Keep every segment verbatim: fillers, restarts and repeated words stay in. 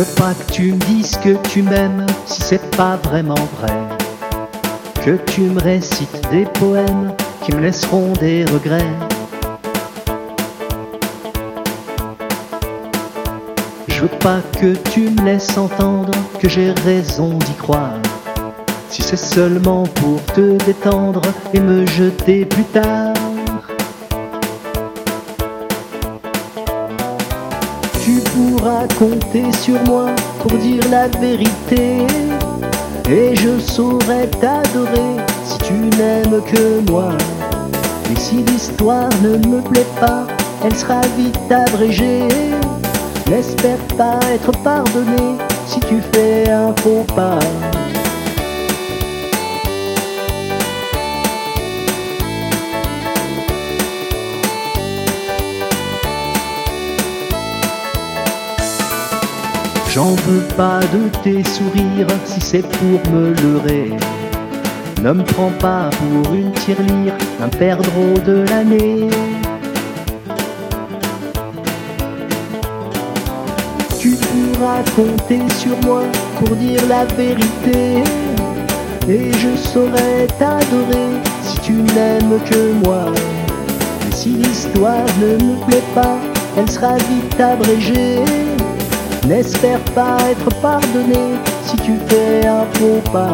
Je veux pas que tu me dises que tu m'aimes si c'est pas vraiment vrai, que tu me récites des poèmes qui me laisseront des regrets. Je veux pas que tu me laisses entendre que j'ai raison d'y croire, si c'est seulement pour te détendre et me jeter plus tard. Tu pourras compter sur moi pour dire la vérité, et je saurais t'adorer si tu n'aimes que moi. Mais si l'histoire ne me plaît pas, elle sera vite abrégée. N'espère pas être pardonné si tu fais un faux pas. J'en veux pas de tes sourires si c'est pour me leurrer. Ne me prends pas pour une tirelire, un perdreau de l'année. Tu pourras compter sur moi pour dire la vérité, et je saurais t'adorer si tu n'aimes que moi. Mais si l'histoire ne me plaît pas, elle sera vite abrégée. N'espère pas être pardonné si tu fais un faux pas.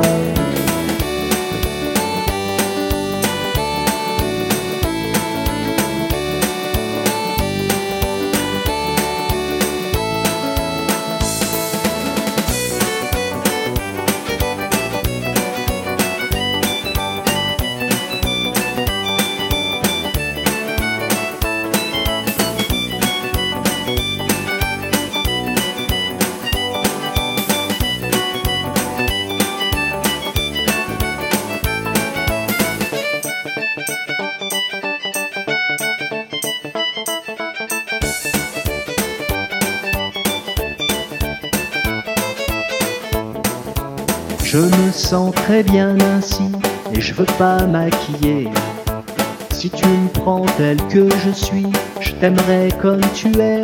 Je me sens très bien ainsi et je veux pas maquiller. Si tu me prends tel que je suis, je t'aimerai comme tu es.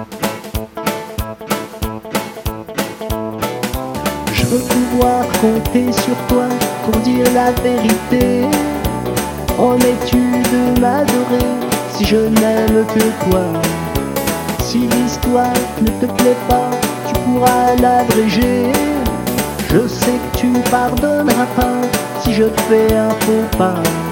Je veux pouvoir compter sur toi pour dire la vérité. Promets-tu de m'adorer si je n'aime que toi? Si l'histoire ne te plaît pas, tu pourras l'abréger. Je sais que tu pardonneras pas si je fais un faux pas.